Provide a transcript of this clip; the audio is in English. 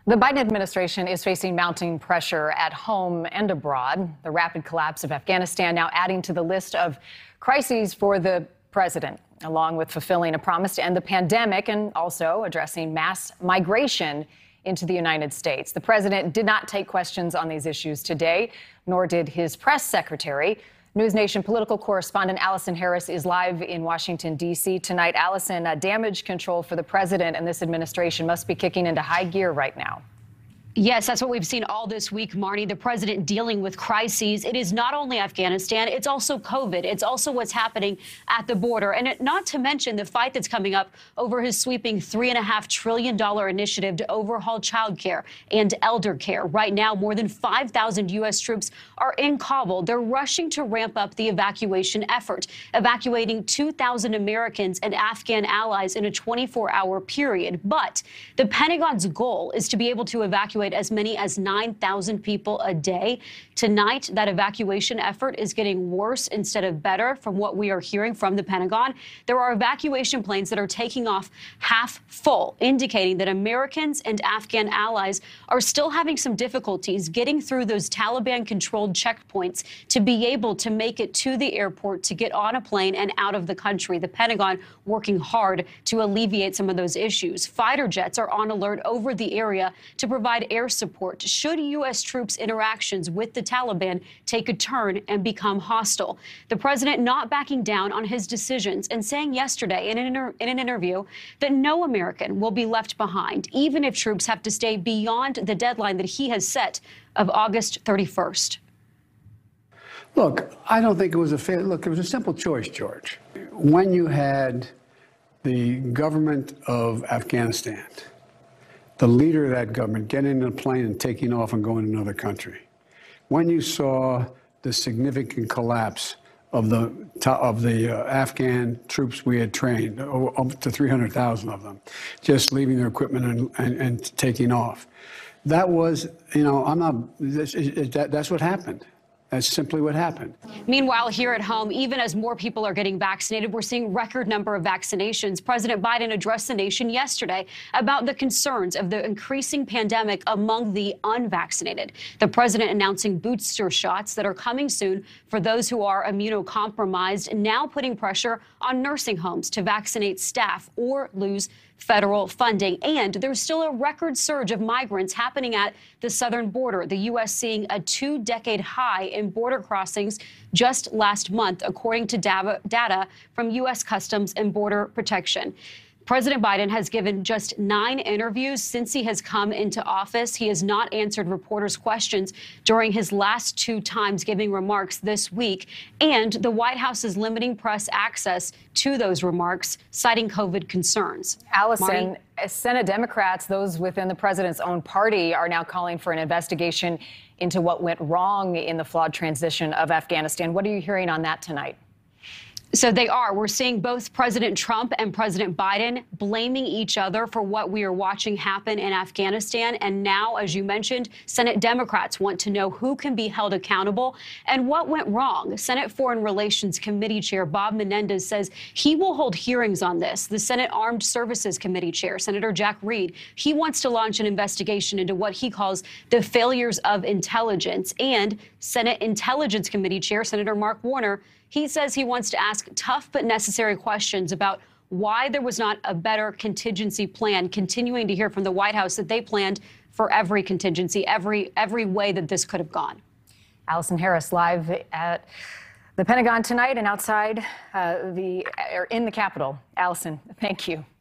The Biden administration is facing mounting pressure at home and abroad. The rapid collapse of Afghanistan now adding to the list of crises for the president, along with fulfilling a promise to end the pandemic and also addressing mass migration into the United States. The president did not take questions on these issues today, nor did his press secretary. News Nation political correspondent Allison Harris is live in Washington, D.C. tonight. Allison, damage control for the president and this administration must be kicking into high gear right now. Yes, that's what we've seen all this week, Marnie. The president dealing with crises. It is not only Afghanistan, it's also COVID. It's also what's happening at the border. And not to mention the fight that's coming up over his sweeping $3.5 trillion initiative to overhaul child care and elder care. Right now, more than 5,000 U.S. troops are in Kabul. They're rushing to ramp up the evacuation effort, evacuating 2,000 Americans and Afghan allies in a 24-hour period. But the Pentagon's goal is to be able to evacuate as many as 9,000 people a day. Tonight, that evacuation effort is getting worse instead of better from what we are hearing from the Pentagon. There are evacuation planes that are taking off half full, indicating that Americans and Afghan allies are still having some difficulties getting through those Taliban-controlled checkpoints to be able to make it to the airport to get on a plane and out of the country. The Pentagon working hard to alleviate some of those issues. Fighter jets are on alert over the area to provide air support should U.S. troops' interactions with the Taliban take a turn and become hostile. The president not backing down on his decisions and saying yesterday in an interview that no American will be left behind, even if troops have to stay beyond the deadline that he has set of August 31st. Look, I don't think it was a fair look. It was a simple choice, George. When you had the government of Afghanistan, the leader of that government getting in a plane and taking off and going to another country, when you saw the significant collapse of the Afghan troops we had trained, up to 300,000 of them, just leaving their equipment and taking off, that was, that's what happened. That's simply what happened. Meanwhile, here at home, even as more people are getting vaccinated, we're seeing record number of vaccinations. President Biden addressed the nation yesterday about the concerns of the increasing pandemic among the unvaccinated. The president announcing booster shots that are coming soon for those who are immunocompromised, now putting pressure on nursing homes to vaccinate staff or lose federal funding. And there's still a record surge of migrants happening at the southern border, the U.S. seeing a 2-decade high in border crossings just last month, according to data from U.S. Customs and Border Protection. President Biden has given just 9 interviews since he has come into office. He has not answered reporters' questions during his last 2 times giving remarks this week. And the White House is limiting press access to those remarks, citing COVID concerns. Allison, Senate Democrats, those within the president's own party, are now calling for an investigation into what went wrong in the flawed transition of Afghanistan. What are you hearing on that tonight? So they are. We're seeing both President Trump and President Biden blaming each other for what we are watching happen in Afghanistan. And now, as you mentioned, Senate Democrats want to know who can be held accountable and what went wrong. Senate Foreign Relations Committee Chair Bob Menendez says he will hold hearings on this. The Senate Armed Services Committee Chair, Senator Jack Reed, he wants to launch an investigation into what he calls the failures of intelligence. And Senate Intelligence Committee Chair, Senator Mark Warner, he says he wants to ask tough but necessary questions about why there was not a better contingency plan, continuing to hear from the White House that they planned for every contingency, every way that this could have gone. Allison Harris live at the Pentagon tonight and outside in the Capitol. Allison, thank you.